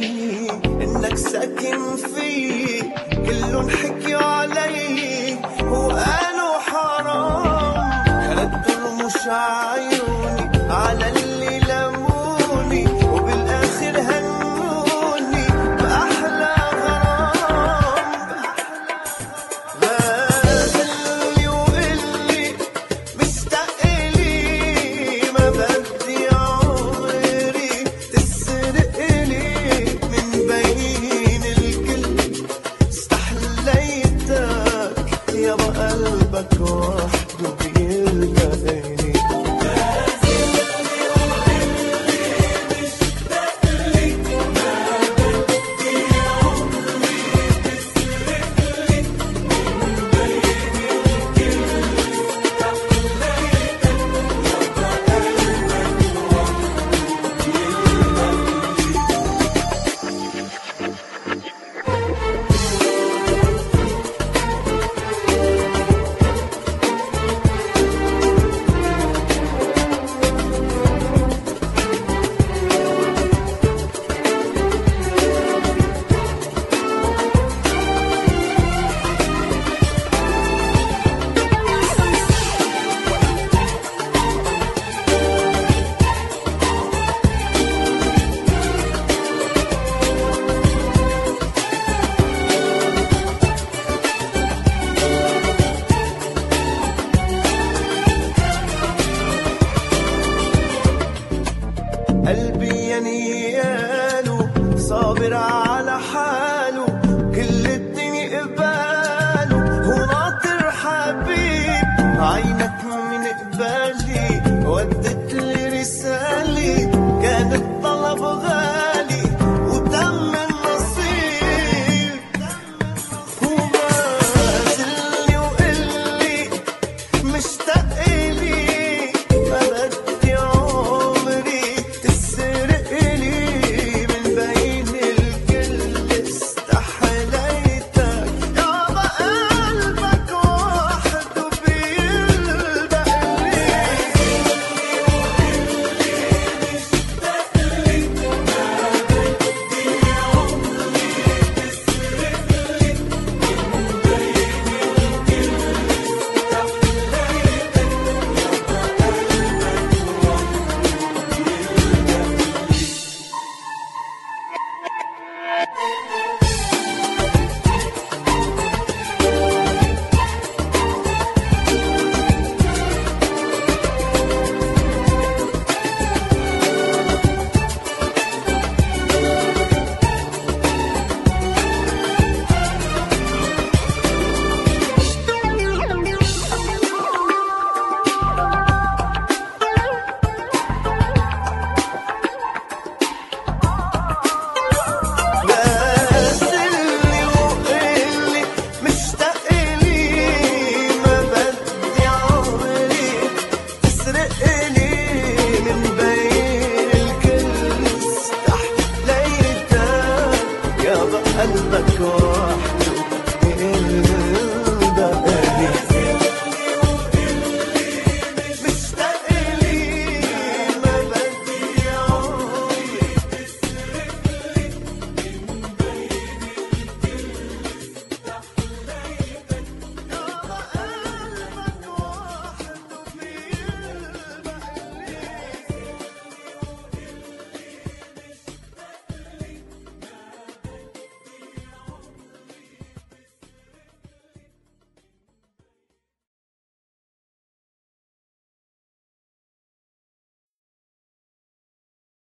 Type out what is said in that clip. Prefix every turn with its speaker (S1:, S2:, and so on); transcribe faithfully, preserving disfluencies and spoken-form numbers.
S1: علي انك ساكن في كلهم حكيوا علي وقالوا حرام خلت رموش عيوني على اللي لموني وبالاخر هنوني باحلى غرام. غازلني وقلي مشتاق لي ما بدي عمري تسرق لي من بين الكل استحليتك يابا قلبك وحده بيلتقيني. قلبي يا نياله صابر على حاله كل الدنيا قباله وناطر حبيب عينك من قبالي ودت لي رسالي كان الطلب غالي وتم النصيب. وغازلني وقلي مشتاق لي ما بدي عمري تسرق لي من بين الكل استحليتك يابا قلبك وحده بيلبق لي. غازلني وقلي مشتاق لي ما بدي عمري تسرق لي من بين الكل استحليتك يابا قلبك